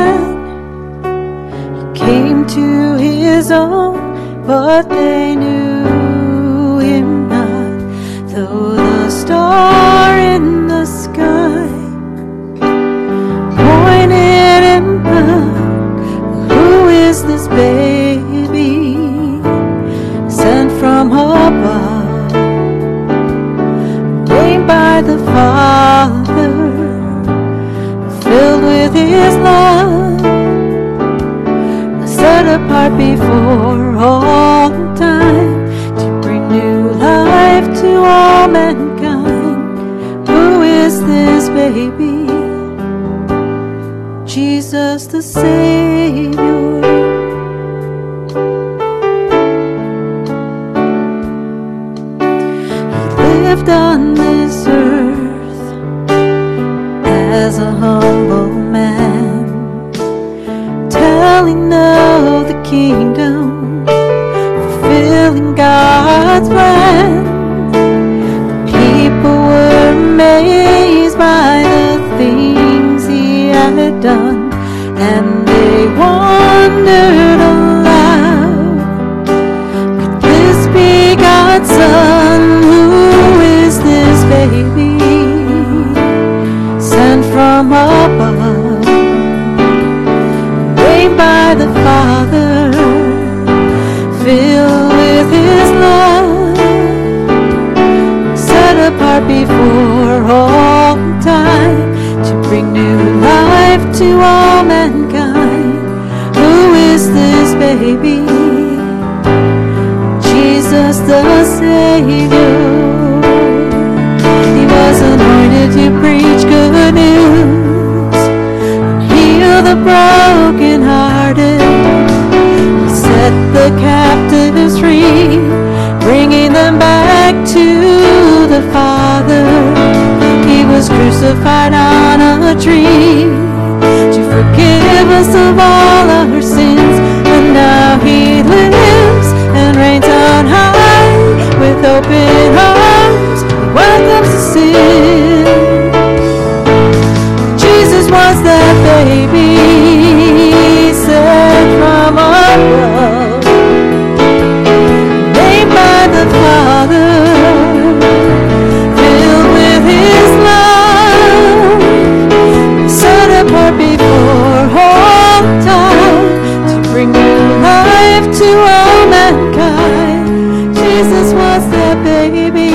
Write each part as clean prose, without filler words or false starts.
man. He came to his own, but they knew him not. Though the star in the sky pointed him out, who is this baby sent from above, named by the Father, filled with his love, set apart before all time to bring new life to all mankind? Who is this baby? Jesus the Savior. He lived on this earth as a humble man, telling of the kingdom, fulfilling God's plan. People were amazed by the things he had done, and they wondered aloud, could this be God's Son? Who is this baby sent from above, named by the Father, filled with his love, set apart before all time to bring new life to all mankind? Who is this baby? Jesus the Savior. He was anointed to preach good news, heal the brokenhearted, set the captives free, bringing them back to the Father. He was crucified on a tree to forgive us of all our sins, and now he lives and reigns on high with open arms. He welcomes the sin. Jesus was that baby sent from above, named by the Father, filled with his love, set apart before all time to bring new life to all mankind. Jesus was that baby.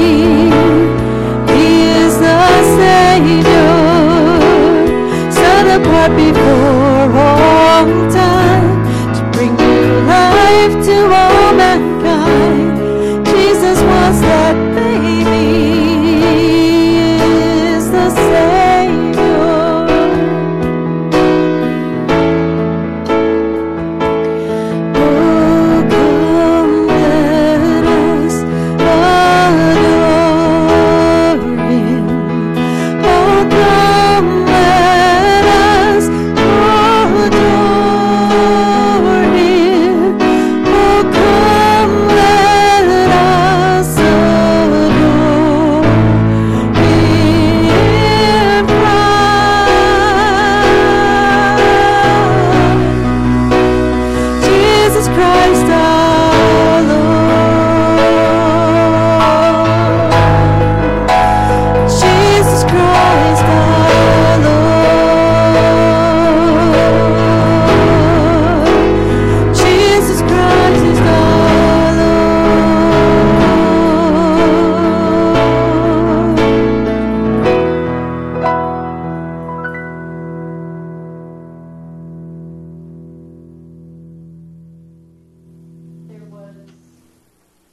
He is the Savior, set apart before all time to bring new life to all mankind. Jesus was the